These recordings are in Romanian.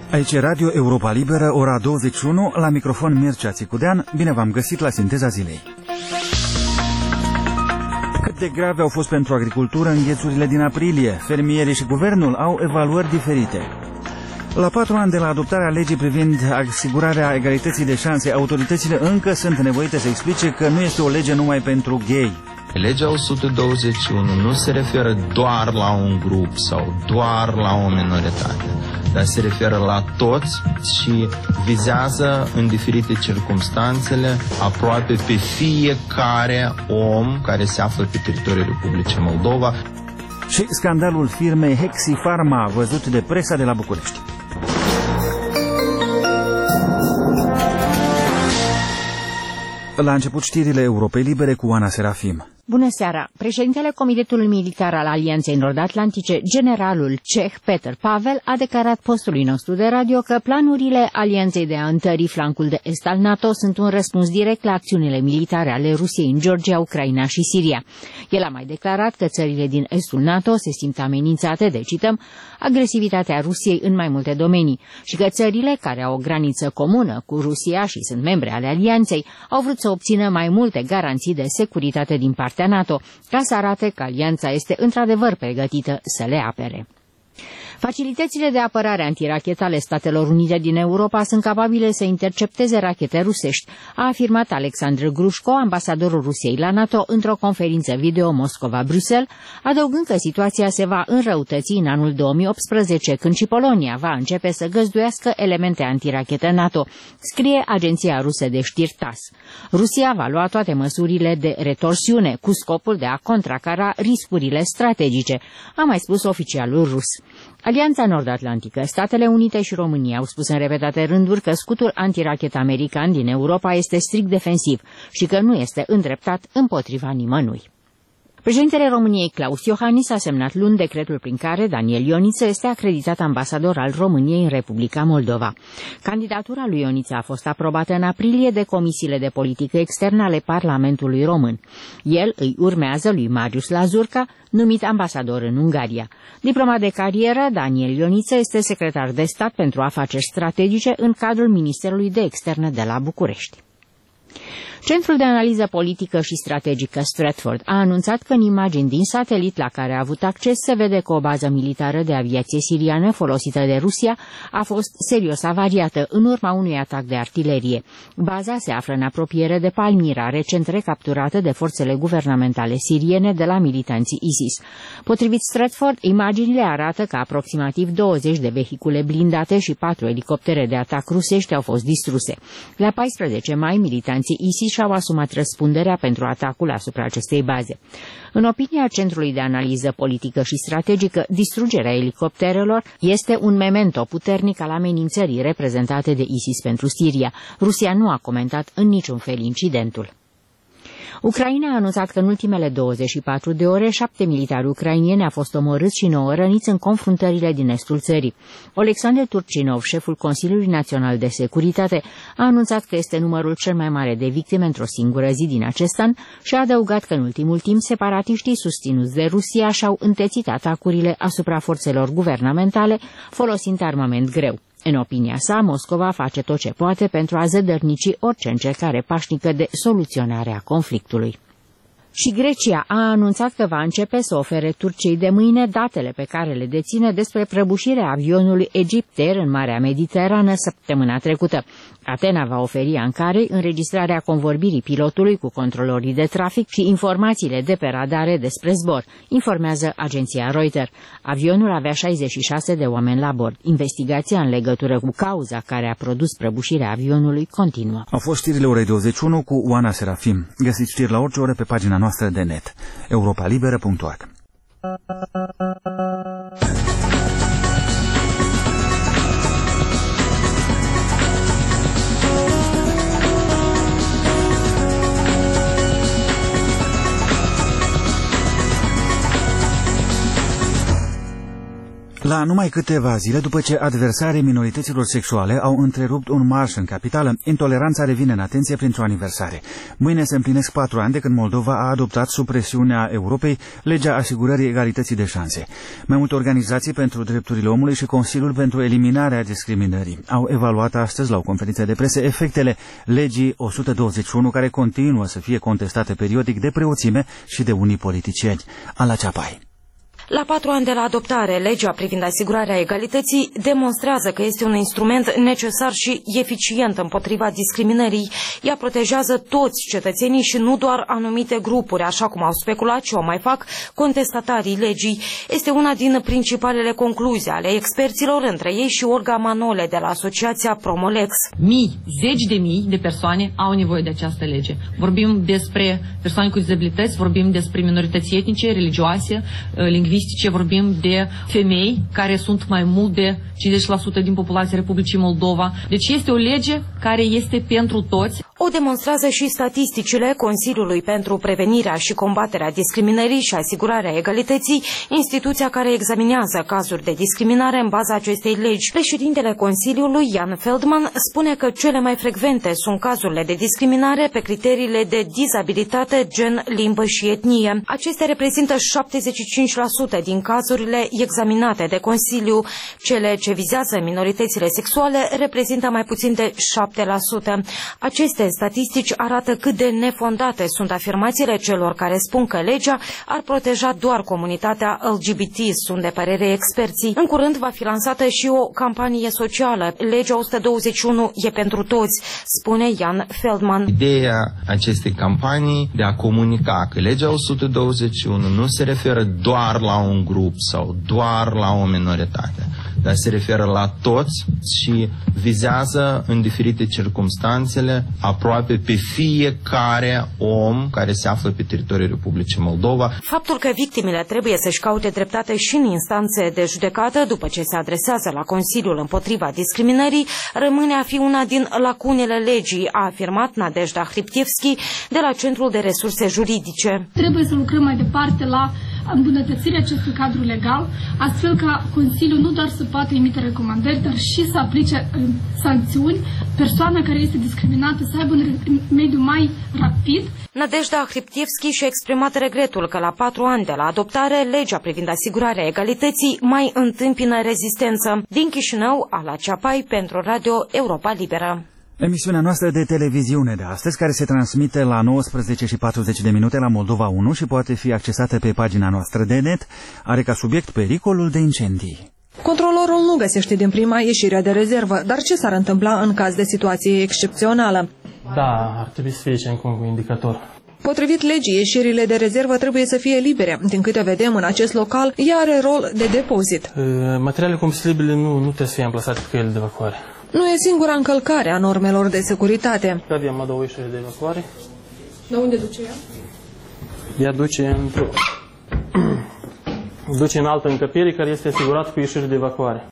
Aici e Radio Europa Liberă, ora 21, la microfon Mircea Țicudean. Bine v-am găsit la Sinteza Zilei. Cât de grave au fost pentru agricultură înghețurile din aprilie? Fermierii și guvernul au evaluări diferite. La 4 ani de la adoptarea legii privind asigurarea egalității de șanse, autoritățile încă sunt nevoite să explice că nu este o lege numai pentru gay. Legea 121 nu se referă doar la un grup sau doar la o minoritate, dar se referă la toți și vizează în diferite circumstanțele aproape pe fiecare om care se află pe teritoriul Republicii Moldova. Și scandalul firmei Hexifarma, văzut de presa de la București. La început știrile Europei Libere cu Ana Serafim. Bună seara! Președintele Comitetului Militar al Alianței Nord-Atlantice, generalul ceh Peter Pavel, a declarat postului nostru de radio că planurile Alianței de a întări flancul de est al NATO sunt un răspuns direct la acțiunile militare ale Rusiei în Georgia, Ucraina și Siria. El a mai declarat că țările din estul NATO se simt amenințate de, cităm, agresivitatea Rusiei în mai multe domenii și că țările care au o graniță comună cu Rusia și sunt membre ale Alianței au vrut să obțină mai multe garanții de securitate din partea NATO, ca să arate că alianța este într-adevăr pregătită să le apere. Facilitățile de apărare antirachetă ale Statelor Unite din Europa sunt capabile să intercepteze rachete rusești, a afirmat Alexandru Grușko, ambasadorul Rusiei la NATO, într-o conferință video Moscova-Bruxelles, adăugând că situația se va înrăutăți în anul 2018, când și Polonia va începe să găzduiască elemente antirachetă NATO, scrie agenția rusă de știri TASS. Rusia va lua toate măsurile de retorsiune cu scopul de a contracara riscurile strategice, a mai spus oficialul rus. Alianța Nord-Atlantică, Statele Unite și România au spus în repetate rânduri că scutul antirachetă american din Europa este strict defensiv și că nu este îndreptat împotriva nimănui. Președintele României Claus Iohannis a semnat luni decretul prin care Daniel Ioniță este acreditat ambasador al României în Republica Moldova. Candidatura lui Ioniță a fost aprobată în aprilie de comisiile de politică externă ale Parlamentului Român. El îi urmează lui Marius Lazurca, numit ambasador în Ungaria. Diplomat de carieră, Daniel Ioniță este secretar de stat pentru afaceri strategice în cadrul Ministerului de Externe de la București. Centrul de analiză politică și strategică Stratford a anunțat că în imagini din satelit la care a avut acces se vede că o bază militară de aviație siriană folosită de Rusia a fost serios avariată în urma unui atac de artilerie. Baza se află în apropiere de Palmira, recent recapturată de forțele guvernamentale siriene de la militanții ISIS. Potrivit Stratford, imaginile arată că aproximativ 20 de vehicule blindate și 4 elicoptere de atac rusești au fost distruse. La 14 mai, militanții ISIS și-au asumat răspunderea pentru atacul asupra acestei baze. În opinia Centrului de Analiză Politică și Strategică, distrugerea elicopterelor este un memento puternic al amenințării reprezentate de ISIS pentru Siria. Rusia nu a comentat în niciun fel incidentul. Ucraina a anunțat că în ultimele 24 de ore 7 militari ucrainieni au fost omorâți și 9 răniți în confruntările din estul țării. Oleksandr Turcinov, șeful Consiliului Național de Securitate, a anunțat că este numărul cel mai mare de victime într-o singură zi din acest an și a adăugat că în ultimul timp separatiștii susținuți de Rusia și-au întețit atacurile asupra forțelor guvernamentale folosind armament greu. În opinia sa, Moscova face tot ce poate pentru a zădărnici orice încercare pașnică de soluționare a conflictului. Și Grecia a anunțat că va începe să ofere Turciei de mâine datele pe care le deține despre prăbușirea avionului Egyptair în Marea Mediterană săptămâna trecută. Atena va oferi Ankarei înregistrarea convorbirii pilotului cu controlorii de trafic și informațiile de pe radare despre zbor, informează agenția Reuters. Avionul avea 66 de oameni la bord. Investigația în legătură cu cauza care a produs prăbușirea avionului continuă. Au fost știrile orei 21 cu Oana Serafim. Găsiți știri la orice oră pe pagina noastră de net, europalibera.org. La numai câteva zile după ce adversarii minorităților sexuale au întrerupt un marș în capitală, intoleranța revine în atenție printr-o aniversare. Mâine se împlinesc 4 ani de când Moldova a adoptat sub presiunea Europei legea asigurării egalității de șanse. Mai multe organizații pentru drepturile omului și Consiliul pentru eliminarea discriminării au evaluat astăzi la o conferință de presă efectele legii 121 care continuă să fie contestate periodic de preoțime și de unii politicieni. Ala Ceapai. La 4 ani de la adoptare, legea privind asigurarea egalității demonstrează că este un instrument necesar și eficient împotriva discriminării. Ea protejează toți cetățenii și nu doar anumite grupuri, așa cum au speculat și o mai fac contestatarii legii. Este una din principalele concluzii ale experților, între ei și Olga Manole de la Asociația Promolex. Zeci de mii de persoane au nevoie de această lege. Vorbim despre persoane cu dizabilități, vorbim despre minorități etnice, religioase, lingvistice, vorbim de femei, care sunt mai mult de 50% din populația Republicii Moldova. Deci este o lege care este pentru toți. O demonstrează și statisticile Consiliului pentru Prevenirea și Combaterea Discriminării și Asigurarea Egalității, instituția care examinează cazuri de discriminare în baza acestei legi. Președintele Consiliului, Jan Feldman, spune că cele mai frecvente sunt cazurile de discriminare pe criteriile de dizabilitate, gen, limbă și etnie. Acestea reprezintă 75% din cazurile examinate de Consiliu. Cele ce vizează minoritățile sexuale reprezintă mai puțin de 7%. Aceste statistici arată cât de nefondate sunt afirmațiile celor care spun că legea ar proteja doar comunitatea LGBT, sunt de părere experții. În curând va fi lansată și o campanie socială. Legea 121 e pentru toți, spune Jan Feldman. Ideea acestei campanii de a comunica că legea 121 nu se referă doar la un grup sau doar la o minoritate, dar se referă la toți și vizează în diferite circumstanțele aproape pe fiecare om care se află pe teritoriul Republicii Moldova. Faptul că victimele trebuie să-și caute dreptate și în instanțe de judecată după ce se adresează la Consiliul împotriva discriminării rămâne a fi una din lacunele legii, a afirmat Nadejda Hriptievski de la Centrul de Resurse Juridice. Trebuie să lucrăm mai departe la îmbunătățirea acestui cadru legal, astfel ca Consiliul nu doar să poată emite recomandări, dar și să aplice sancțiuni. Persoana care este discriminată să aibă un mediu mai rapid. Nadejda Hriptievski și-a exprimat regretul că la 4 ani de la adoptare, legea privind asigurarea egalității mai întâmpină rezistență. Din Chișinău, Ala Ceapai pentru Radio Europa Liberă. Emisiunea noastră de televiziune de astăzi, care se transmite la 19:40 la Moldova 1 și poate fi accesată pe pagina noastră de net, are ca subiect pericolul de incendii. Controlorul nu găsește din prima ieșirea de rezervă, dar ce s-ar întâmpla în caz de situație excepțională? Da, ar trebui să fie și un indicator. Potrivit legii, ieșirile de rezervă trebuie să fie libere. Din câte vedem, în acest local, ea are rol de depozit. Materialele combustibile nu trebuie să fie amplasate pe căile de evacuare. Nu e singura încălcare a normelor de securitate. Avem a doua ieșire de evacuare. De unde duce ea? Ea duce în altă încăpere care este asigurată cu ieșire de evacuare.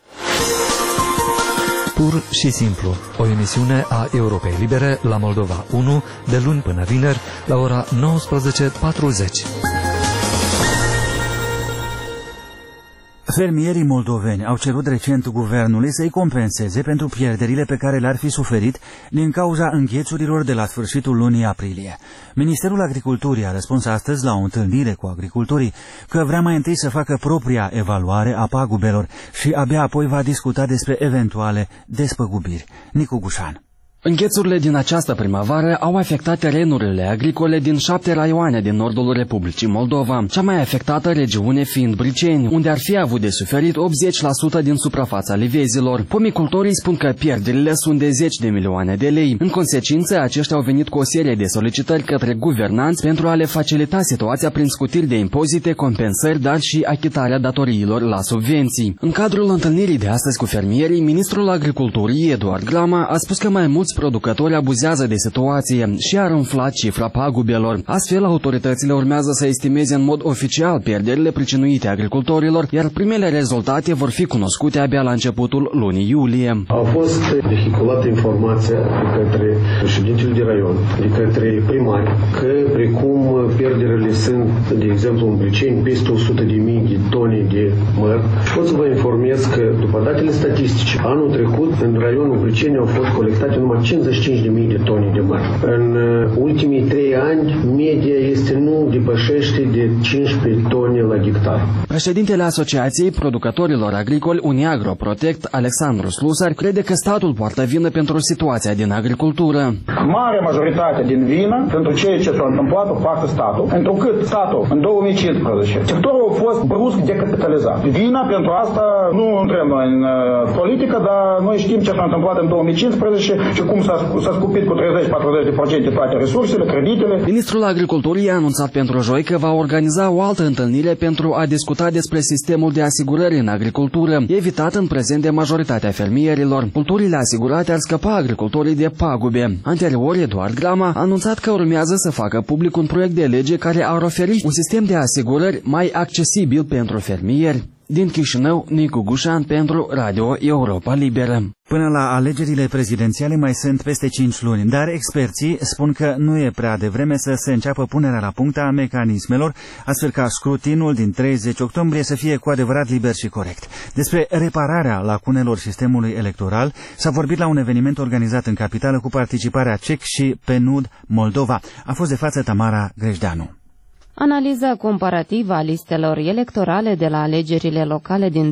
Pur și simplu, o emisiune a Europei Libere la Moldova 1, de luni până vineri, la ora 19:40. Fermierii moldoveni au cerut recent guvernului să-i compenseze pentru pierderile pe care le-ar fi suferit din cauza înghețurilor de la sfârșitul lunii aprilie. Ministerul Agriculturii a răspuns astăzi la o întâlnire cu agricultorii că vrea mai întâi să facă propria evaluare a pagubelor și abia apoi va discuta despre eventuale despăgubiri. Nicu Gușan. Înghețurile din această primăvară au afectat terenurile agricole din 7 raioane din nordul Republicii Moldova, cea mai afectată regiune fiind Briceni, unde ar fi avut de suferit 80% din suprafața livezilor. Pomicultorii spun că pierderile sunt de 10 de milioane de lei. În consecință, aceștia au venit cu o serie de solicitări către guvernanți pentru a le facilita situația prin scutiri de impozite, compensări, dar și achitarea datoriilor la subvenții. În cadrul întâlnirii de astăzi cu fermierii, ministrul Agriculturii, Eduard Grama, a spus că mai mulți mulți producători abuzează de situație și ar umfla cifra pagubelor. Astfel, autoritățile urmează să estimeze în mod oficial pierderile pricinuite agricultorilor, iar primele rezultate vor fi cunoscute abia la începutul lunii iulie. A fost vehiculată informația de către președintele de raion, de către primari, că precum pierderile sunt, de exemplu, în Briceni, peste 100.000 de tone de măr. Pot să vă informez că, după datele statistice, anul trecut, în raionul Briceni au fost colectate numai 55.000 de tone de măr. În ultimii 3 ani, media nu depășește de 15 tone la hectar. Președintele Asociației Producătorilor Agricoli Uniagro Protect, Alexandru Slusar, crede că statul poartă vină pentru situația din agricultură. Mare majoritate din vină pentru ceea ce s-a întâmplat o poartă statul, întrucât statul în 2015 sectorul a fost brusc decapitalizat. Vina pentru asta nu intrăm noi în politică, dar noi știm ce s-a întâmplat în 2015 și cum s-a scupit cu 30-40% toate resursele, creditele. Ministrul Agriculturii a anunțat pentru joi că va organiza o altă întâlnire pentru a discuta despre sistemul de asigurări în agricultură, evitat în prezent de majoritatea fermierilor. Culturile asigurate ar scăpa agricultorii de pagube. Anterior, Eduard Grama a anunțat că urmează să facă public un proiect de lege care ar oferi un sistem de asigurări mai accesibil pentru fermieri. Din Chișinău, Nicu Gușan pentru Radio Europa Liberă. Până la alegerile prezidențiale mai sunt peste 5 luni, dar experții spun că nu e prea devreme să se înceapă punerea la punct a mecanismelor, astfel ca scrutinul din 30 octombrie să fie cu adevărat liber și corect. Despre repararea lacunelor sistemului electoral s-a vorbit la un eveniment organizat în capitală cu participarea CEC și PNUD Moldova. A fost de față Tamara Grejdeanu. Analiza comparativă a listelor electorale de la alegerile locale din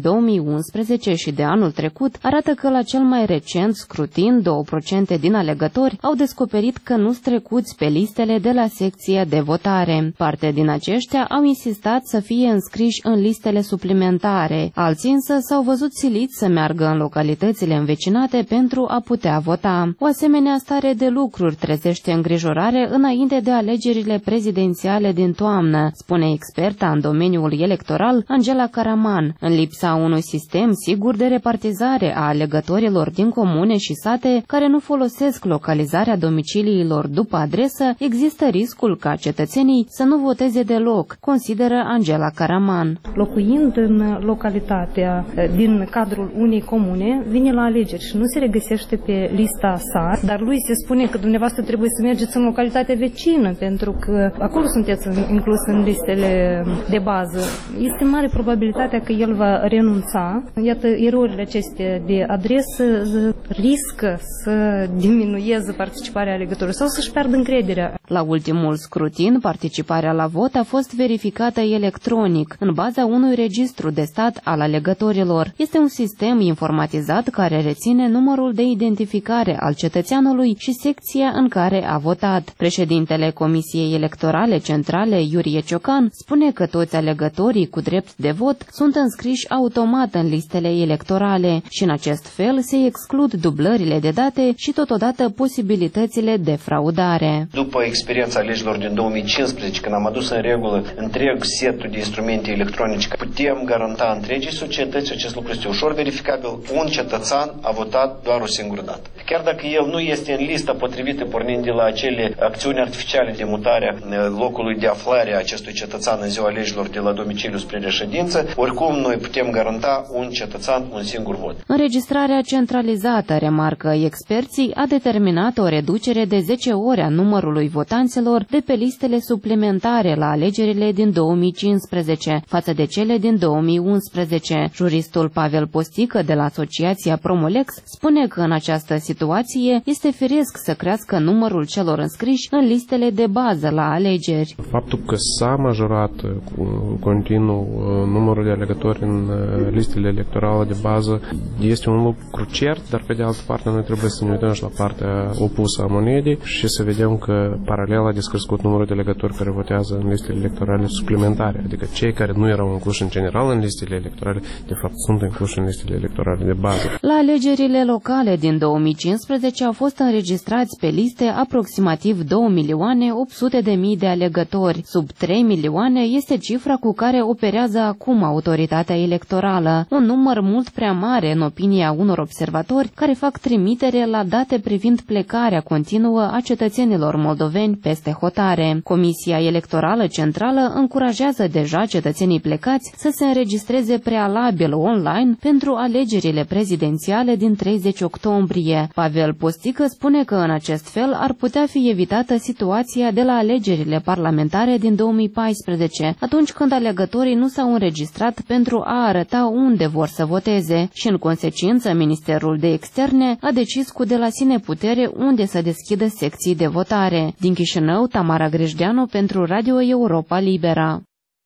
2011 și de anul trecut arată că la cel mai recent scrutin 2% din alegători au descoperit că nu strecuți pe listele de la secția de votare. Parte din aceștia au insistat să fie înscriși în listele suplimentare, alții însă s-au văzut siliți să meargă în localitățile învecinate pentru a putea vota. O asemenea stare de lucruri trezește îngrijorare înainte de alegerile prezidențiale din toamnă, spune experta în domeniul electoral Angela Caraman. În lipsa unui sistem sigur de repartizare a alegătorilor din comune și sate care nu folosesc localizarea domiciliilor după adresă, există riscul ca cetățenii să nu voteze deloc, consideră Angela Caraman. Locuind în localitatea din cadrul unei comune, vine la alegeri și nu se regăsește pe lista sa, dar lui se spune că dumneavoastră trebuie să mergeți în localitatea vecină, pentru că acolo sunteți inclus în listele de bază. Este mare probabilitatea că el va renunța. Iată, erorile acestea de adresă riscă să diminueze participarea alegătorilor sau să-și piardă încrederea. La ultimul scrutin, participarea la vot a fost verificată electronic, în baza unui registru de stat al alegătorilor. Este un sistem informatizat care reține numărul de identificare al cetățeanului și secția în care a votat. Președintele Comisiei Electorale Centrale, Iurie Ciocan, spune că toți alegătorii cu drept de vot sunt înscriși automat în listele electorale și în acest fel se exclud dublările de date și totodată posibilitățile de fraudare. După experiența alegerilor din 2015, când am adus în regulă întreg setul de instrumente electronice, putem garanta întregii societăți, acest lucru este ușor verificabil, un cetățean a votat doar o singură dată. Chiar dacă el nu este în lista potrivită pornind de la acele acțiuni artificiale de mutare locului de aflare a acestui cetățean în ziua alegerilor de la domiciliu spre reședință, oricum noi putem garanta un cetățean, un singur vot. Înregistrarea centralizată, remarcă experții, a determinat o reducere de 10 ori a numărului votanților de pe listele suplimentare la alegerile din 2015 față de cele din 2011. Juristul Pavel Postică de la Asociația Promolex spune că în această situație este firesc să crească numărul celor înscriși în listele de bază la alegeri. Faptul că s-a majorat continuu numărul de alegători în listele electorale de bază este un lucru cert, dar pe de altă parte noi trebuie să ne uităm și la partea opusă a monedei și să vedem că paralel a descrescut numărul de alegători care votează în listele electorale suplimentare, adică cei care nu erau incluși în general în listele electorale, de fapt sunt incluși în listele electorale de bază. La alegerile locale din 2015, 2015 au fost înregistrați pe liste aproximativ 2.800.000 de alegători. Sub 3 milioane este cifra cu care operează acum autoritatea electorală, un număr mult prea mare în opinia unor observatori care fac trimitere la date privind plecarea continuă a cetățenilor moldoveni peste hotare. Comisia Electorală Centrală încurajează deja cetățenii plecați să se înregistreze prealabil online pentru alegerile prezidențiale din 30 octombrie. Pavel Postică spune că în acest fel ar putea fi evitată situația de la alegerile parlamentare din 2014, atunci când alegătorii nu s-au înregistrat pentru a arăta unde vor să voteze și, în consecință, Ministerul de Externe a decis cu de la sine putere unde să deschidă secții de votare. Din Chișinău, Tamara Grejdeanu pentru Radio Europa Libera.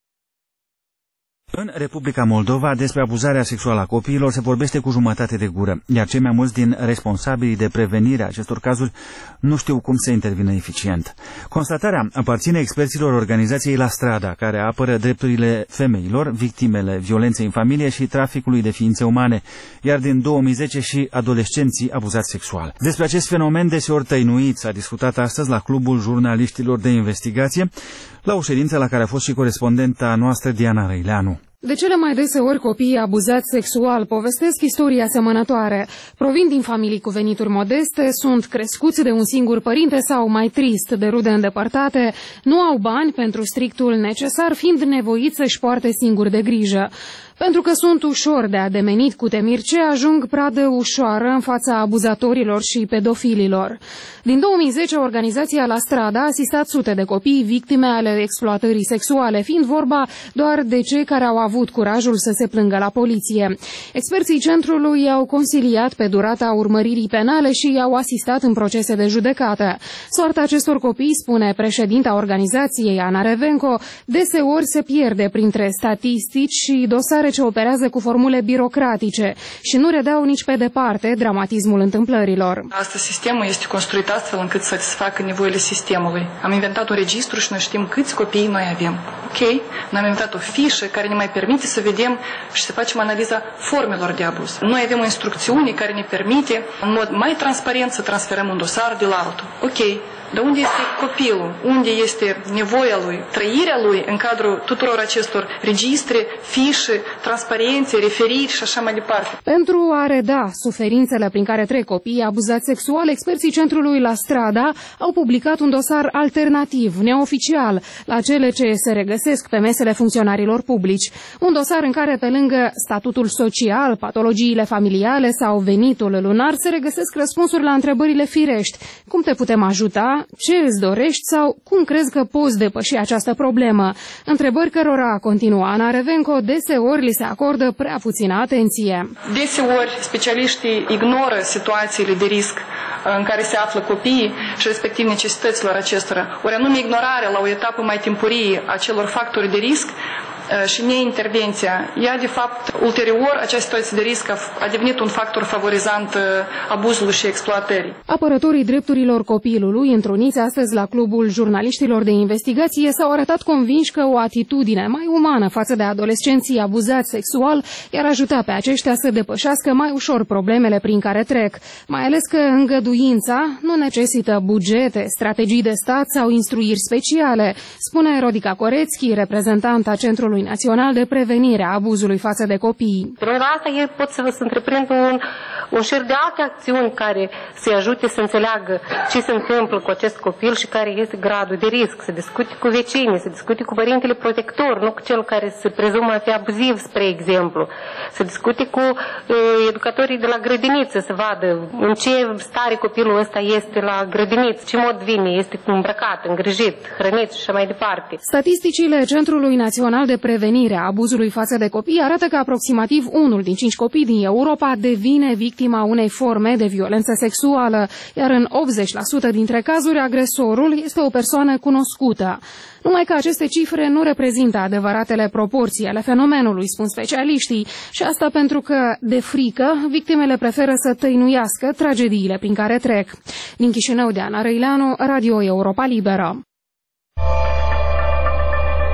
În Republica Moldova, despre abuzarea sexuală a copiilor se vorbește cu jumătate de gură, iar cei mai mulți din responsabilii de prevenire a acestor cazuri nu știu cum să intervină eficient. Constatarea aparține experților organizației La Strada, care apără drepturile femeilor, victimele violenței în familie și traficului de ființe umane, iar din 2010 și adolescenții abuzați sexual. Despre acest fenomen deseori tăinuit s-a discutat astăzi la Clubul Jurnaliștilor de Investigație, la o ședință la care a fost și corespondenta noastră Diana Răileanu. De cele mai deseori copiii abuzați sexual povestesc istorii asemănătoare. Provin din familii cu venituri modeste, sunt crescuți de un singur părinte sau, mai trist, de rude îndepărtate, nu au bani pentru strictul necesar, fiind nevoiți să-și poarte singuri de grijă. Pentru că sunt ușor de ademenit cu temirce, ajung pradă ușoară în fața abuzatorilor și pedofililor. Din 2010, organizația La Strada a asistat sute de copii victime ale exploatării sexuale, fiind vorba doar de cei care au avut curajul să se plângă la poliție. Experții centrului i-au consiliat pe durata urmăririi penale și i-au asistat în procese de judecată. Soarta acestor copii, spune președinta organizației, Ana Revenco, deseori se pierde printre statistici și dosare ce operează cu formule birocratice și nu redau nici pe departe dramatismul întâmplărilor. Astăzi sistemul este construit astfel încât să satisfacă nevoile sistemului. Am inventat un registru și noi știm câți copii noi avem. Ok? Noi am inventat o fișă care ne mai permite să vedem și să facem analiza formelor de abuz. Noi avem o instrucțiune care ne permite în mod mai transparent să transferăm un dosar de la altul. Ok. De unde este copilul? Unde este nevoia lui, trăirea lui în cadrul tuturor acestor registre, fișe, transparențe, referiri și așa mai departe. Pentru a reda suferințele prin care trec copiii abuzați sexual, experții centrului La Strada au publicat un dosar alternativ, neoficial, la cele ce se regăsesc pe mesele funcționarilor publici. Un dosar în care, pe lângă statutul social, patologiile familiale sau venitul lunar, se regăsesc răspunsuri la întrebările firești. Cum te putem ajuta? Ce îți dorești sau cum crezi că poți depăși această problemă? Întrebări cărora, continuă Ana Revenco, deseori li se acordă prea puțină atenție. Deseori specialiștii ignoră situațiile de risc în care se află copiii și respectiv necesităților acestora. Ori anume ignorarea la o etapă mai timpurie a celor factori de risc și neintervenția. Ea, de fapt, ulterior, această situație de risc a devenit un factor favorizant abuzului și exploatării. Apărătorii drepturilor copilului, întruniți astăzi la Clubul Jurnaliștilor de Investigație, s-au arătat convinși că o atitudine mai umană față de adolescenții abuzați sexual i-ar ajuta pe aceștia să depășească mai ușor problemele prin care trec, mai ales că îngăduința nu necesită bugete, strategii de stat sau instruiri speciale, spune Rodica Corețchi, reprezentanta Centrului Național de Prevenire a Abuzului față de copii. Pe lângă asta, ei pot să întreprindă un șir de alte acțiuni care să-i ajute să înțeleagă ce se întâmplă cu acest copil și care este gradul de risc, să discute cu vecinii, să discute cu părintele protector, nu cu cel care se prezumă a fi abuziv, spre exemplu, să discute cu educatorii de la grădiniță, să vadă în ce stare copilul ăsta este la grădiniță, ce mod vine, este îmbrăcat, îngrijit, hrănit și așa mai departe. Statisticile Centrului Național de Prevenire a Abuzului față de copii arată că aproximativ 1 din 5 copii din Europa devine victima unei forme de violență sexuală, iar în 80% dintre cazuri agresorul este o persoană cunoscută. Numai că aceste cifre nu reprezintă adevăratele proporții ale fenomenului, spun specialiștii, și asta pentru că, de frică, victimele preferă să tăinuiască tragediile prin care trec. Din Chișinău, Diana Răileanu, Radio Europa Liberă.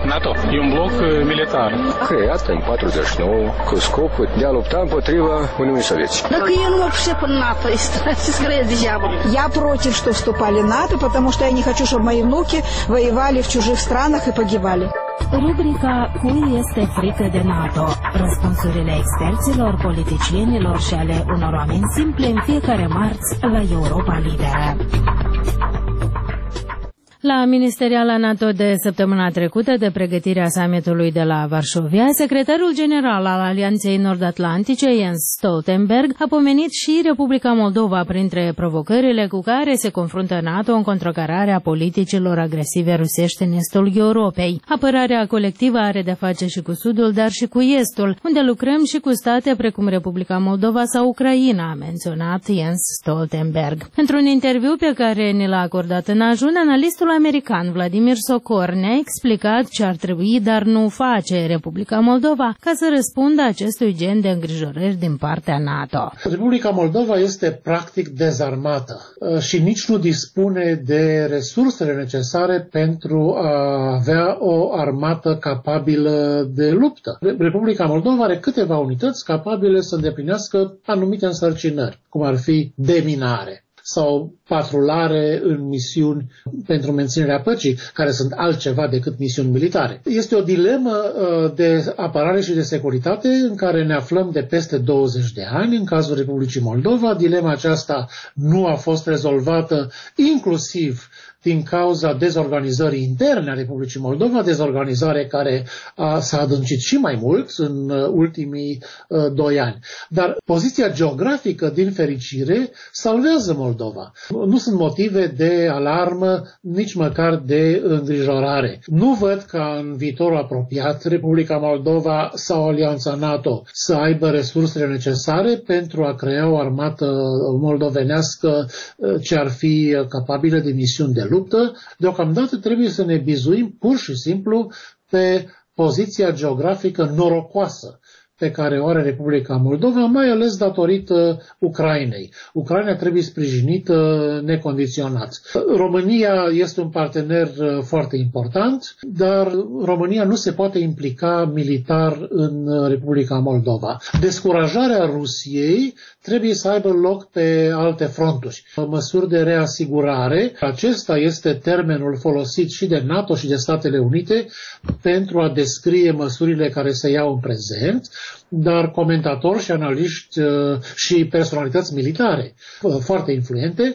NATO. E un bloc militar. Creat în 49 cu scopul de a lupta împotriva Uniunii Sovietice. Dacă eu nu mă пришел по НАТО, скорее дьявол. Я против, что вступали в НАТО, потому что я не хочу, чтобы мои внуки воевали в чужих странах и погибали. Rubrica Cui este frică de NATO? Răspunsurile experților, politicienilor și ale unor oameni simple în fiecare marți la Europa Liberă. La Ministeriala NATO de săptămâna trecută de pregătirea summitului de la Varșovia, secretarul general al Alianței Nord-Atlantice, Jens Stoltenberg, a pomenit și Republica Moldova printre provocările cu care se confruntă NATO în contracararea politicilor agresive rusești în estul Europei. Apărarea colectivă are de-a face și cu Sudul, dar și cu Estul, unde lucrăm și cu state precum Republica Moldova sau Ucraina, a menționat Jens Stoltenberg. Într-un interviu pe care ni l-a acordat în ajun, analistul american Vladimir Sokor ne-a explicat ce ar trebui, dar nu face Republica Moldova ca să răspundă acestui gen de îngrijorări din partea NATO. Republica Moldova este practic dezarmată și nici nu dispune de resursele necesare pentru a avea o armată capabilă de luptă. Republica Moldova are câteva unități capabile să îndeplinească anumite însărcinări, cum ar fi deminare sau patrulare în misiuni pentru menținerea păcii, care sunt altceva decât misiuni militare. Este o dilemă de apărare și de securitate în care ne aflăm de peste 20 de ani în cazul Republicii Moldova. Dilema aceasta nu a fost rezolvată inclusiv din cauza dezorganizării interne a Republicii Moldova, dezorganizare care s-a adâncit și mai mult în ultimii 2 ani. Dar poziția geografică, din fericire, salvează Moldova. Nu sunt motive de alarmă, nici măcar de îngrijorare. Nu văd ca în viitorul apropiat Republica Moldova sau Alianța NATO să aibă resursele necesare pentru a crea o armată moldovenească ce ar fi capabilă de misiuni de luptă. Deocamdată trebuie să ne bizuim pur și simplu pe poziția geografică norocoasă pe care o are Republica Moldova, mai ales datorită Ucrainei. Ucraina trebuie sprijinită necondiționat. România este un partener foarte important, dar România nu se poate implica militar în Republica Moldova. Descurajarea Rusiei trebuie să aibă loc pe alte fronturi. Măsuri de reasigurare, acesta este termenul folosit și de NATO și de Statele Unite pentru a descrie măsurile care se iau în prezent, dar comentatori și analiști și personalități militare foarte influente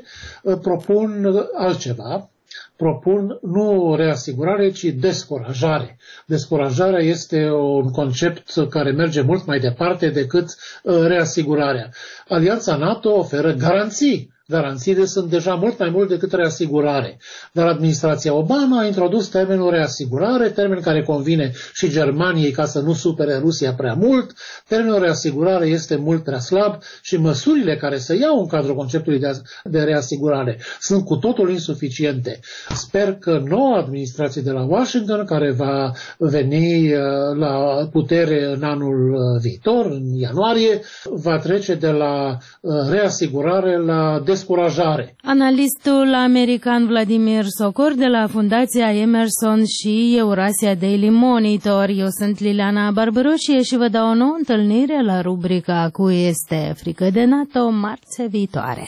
propun altceva. Propun nu reasigurare, ci descurajare. Descurajarea este un concept care merge mult mai departe decât reasigurarea. Alianța NATO oferă garanții. Garanțiile sunt deja mult mai mult decât reasigurare. Dar administrația Obama a introdus termenul reasigurare, termen care convine și Germaniei ca să nu supere Rusia prea mult. Termenul reasigurare este mult prea slab și măsurile care se iau în cadrul conceptului de reasigurare sunt cu totul insuficiente. Sper că noua administrație de la Washington, care va veni la putere în anul viitor, în ianuarie, va trece de la reasigurare la descurajare. Analistul american Vladimir Sokor de la Fundația Emerson și Eurasia Daily Monitor. Eu sunt Liliana Barbaroșie și vă dau o nouă întâlnire la rubrica Cui este frică de NATO marți viitoare.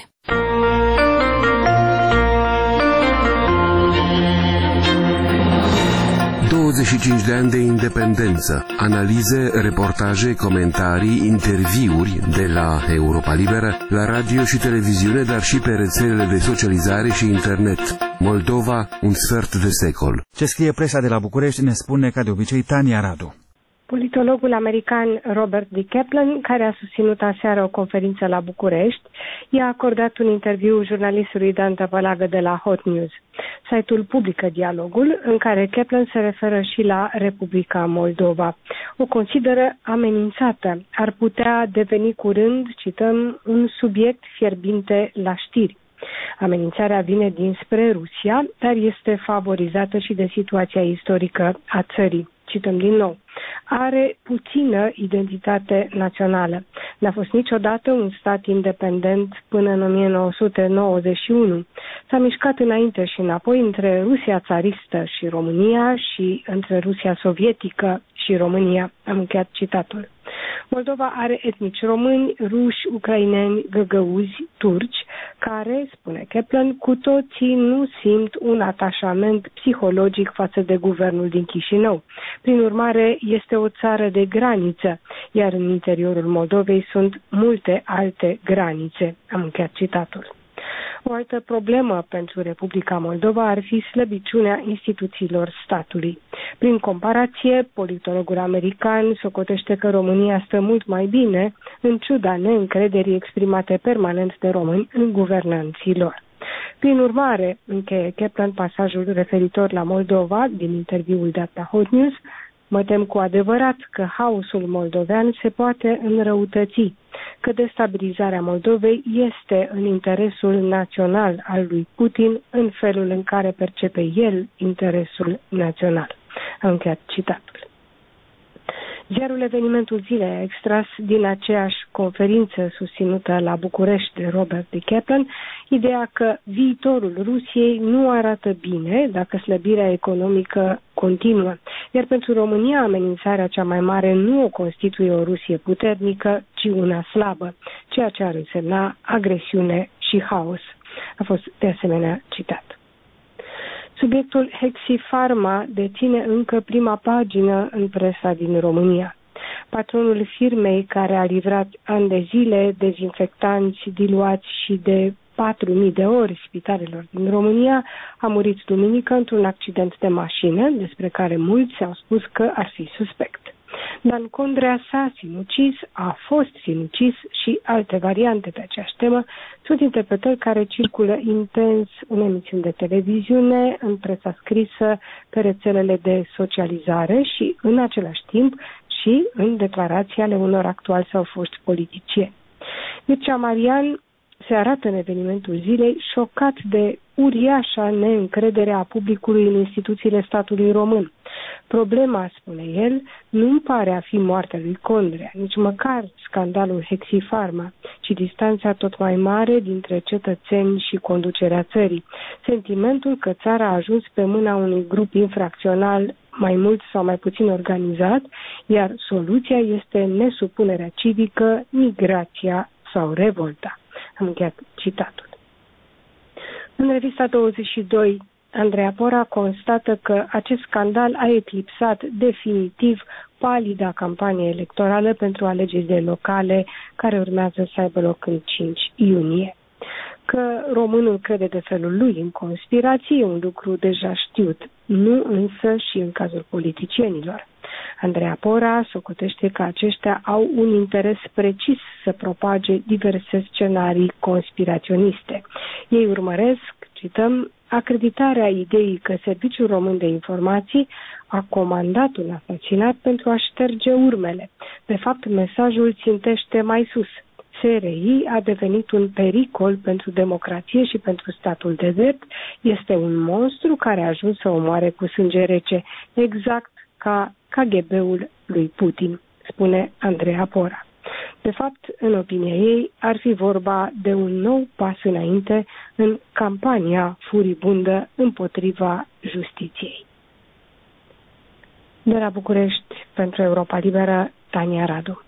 25 de ani de independență, analize, reportaje, comentarii, interviuri de la Europa Liberă, la radio și televiziune, dar și pe rețelele de socializare și internet. Moldova, un sfert de secol. Ce scrie presa de la București ne spune ca de obicei Tania Radu. Politologul american Robert D. Kaplan, care a susținut aseară o conferință la București, i-a acordat un interviu jurnalistului Dan Tăpălagă de la Hot News. Site-ul publică dialogul, în care Kaplan se referă și la Republica Moldova. O consideră amenințată. Ar putea deveni curând, cităm, un subiect fierbinte la știri. Amenințarea vine dinspre Rusia, dar este favorizată și de situația istorică a țării. Cităm din nou. Are puțină identitate națională. N-a fost niciodată un stat independent până în 1991. S-a mișcat înainte și înapoi între Rusia țaristă și România și între Rusia sovietică și România. Am încheiat citatul. Moldova are etnici români, ruși, ucraineni, găgăuzi, turci, care, spune Kaplan, cu toții nu simt un atașament psihologic față de guvernul din Chișinău. Prin urmare, este o țară de graniță, iar în interiorul Moldovei sunt multe alte granițe. Am încheiat citatul. O altă problemă pentru Republica Moldova ar fi slăbiciunea instituțiilor statului. Prin comparație, politologul american socotește că România stă mult mai bine, în ciuda neîncrederii exprimate permanent de români în guvernanții lor. Prin urmare, încheie Kaplan pasajul referitor la Moldova din interviul dat la Hot News, mă tem cu adevărat că haosul moldovean se poate înrăutăți, că destabilizarea Moldovei este în interesul național al lui Putin în felul în care percepe el interesul național. Am încheiat citatul. Ziarul Evenimentul Zilei a extras din aceeași conferință susținută la București de Robert D. Kaplan ideea că viitorul Rusiei nu arată bine dacă slăbirea economică continuă, iar pentru România amenințarea cea mai mare nu o constituie o Rusie puternică, ci una slabă, ceea ce ar însemna agresiune și haos. A fost de asemenea citat. Subiectul Hexifarma deține încă prima pagină în presa din România. Patronul firmei care a livrat ani de zile dezinfectanți diluați și de 4.000 de ori spitalelor din România a murit duminică într-un accident de mașină, despre care mulți au spus că ar fi suspect. Dan Condrea s-a sinucis, a fost sinucis și alte variante pe aceeași temă sunt interpretări care circulă intens în emisiuni de televiziune, în presa scrisă, pe rețelele de socializare și, în același timp, și în declarații ale unor actuali sau foști politicieni. Mircea Marian se arată în Evenimentul Zilei șocat de uriașa neîncredere a publicului în instituțiile statului român. Problema, spune el, nu pare a fi moartea lui Condrea, nici măcar scandalul Hexifarma, ci distanța tot mai mare dintre cetățeni și conducerea țării. Sentimentul că țara a ajuns pe mâna unui grup infracțional mai mult sau mai puțin organizat, iar soluția este nesupunerea civică, migrația sau revolta. Am încheiat citatul. În revista 22, Andreea Pora constată că acest scandal a eclipsat definitiv palida campanie electorală pentru alegerile locale care urmează să aibă loc în 5 iunie. Că românul crede de felul lui în conspirație e un lucru deja știut, nu însă și în cazul politicienilor. Andreea Pora socotește că aceștia au un interes precis să propage diverse scenarii conspiraționiste. Ei urmăresc, cităm, acreditarea ideii că Serviciul Român de Informații a comandat un asasinat pentru a șterge urmele. De fapt, mesajul țintește mai sus. SRI a devenit un pericol pentru democrație și pentru statul de drept. Este un monstru care a ajuns să omoare cu sânge rece, exact ca KGB-ul lui Putin, spune Andreea Pora. De fapt, în opinia ei, ar fi vorba de un nou pas înainte în campania furibundă împotriva justiției. De la București, pentru Europa Liberă, Tania Radu.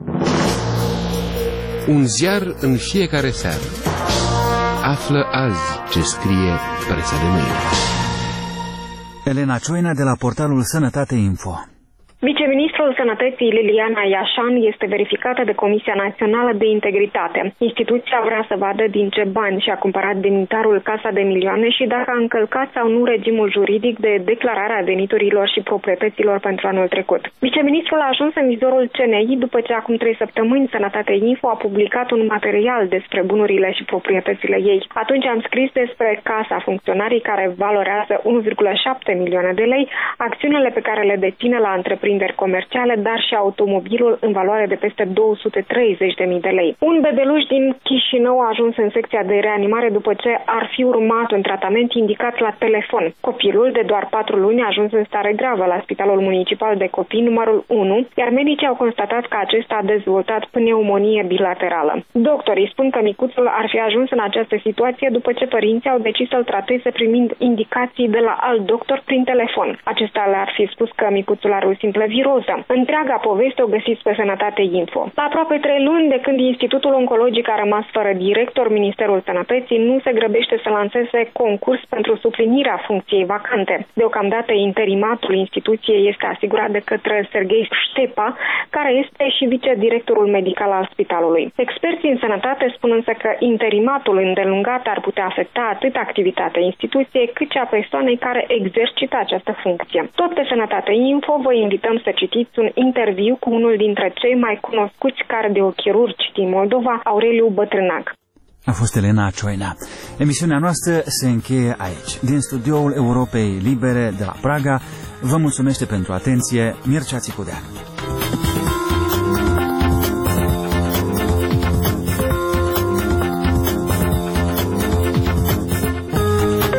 Un ziar în fiecare seară. Află azi ce scrie presa de mâine. Elena Cioina de la portalul Sănătate Info. Viceministrul Sănătății Liliana Iașan este verificată de Comisia Națională de Integritate. Instituția vrea să vadă din ce bani și-a cumpărat demnitarul Casa de Milioane și dacă a încălcat sau nu regimul juridic de declarare a veniturilor și proprietăților pentru anul trecut. Viceministrul a ajuns în vizorul CNI după ce acum 3 săptămâni Sănătate Info a publicat un material despre bunurile și proprietățile ei. Atunci am scris despre casa funcționarii care valorează 1,7 milioane de lei, acțiunile pe care le deține la întreprindere întreprinderi comerciale, dar și automobilul în valoare de peste 230.000 de lei. Un bebeluș din Chișinău a ajuns în secția de reanimare după ce ar fi urmat un tratament indicat la telefon. Copilul, de doar 4 luni, a ajuns în stare gravă la Spitalul Municipal de Copii numărul 1, iar medicii au constatat că acesta a dezvoltat pneumonie bilaterală. Doctorii spun că micuțul ar fi ajuns în această situație după ce părinții au decis să-l trateze primind indicații de la alt doctor prin telefon. Acesta le-ar fi spus că micuțul are o simplă viroză. Întreaga poveste o găsiți pe Sănătate Info. La aproape 3 luni de când Institutul Oncologic a rămas fără director, Ministerul Sănătății nu se grăbește să lanseze concurs pentru suplinirea funcției vacante. Deocamdată interimatul instituției este asigurat de către Serghei Ștepa, care este și vicedirectorul medical al spitalului. Experții în sănătate spun însă că interimatul îndelungat ar putea afecta atât activitatea instituției cât și a persoanei care exercită această funcție. Tot pe Sănătate Info vă invităm să citiți un interviu cu unul dintre cei mai cunoscuți cardiochirurgi din Moldova, Aureliu Bătrânac. A fost Elena Cioina. Emisiunea noastră se încheie aici. Din studioul Europei Libere de la Praga, vă mulțumește pentru atenție Mircea Țicudean.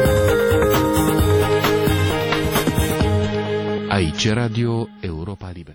Aici Radio Europa Liberă.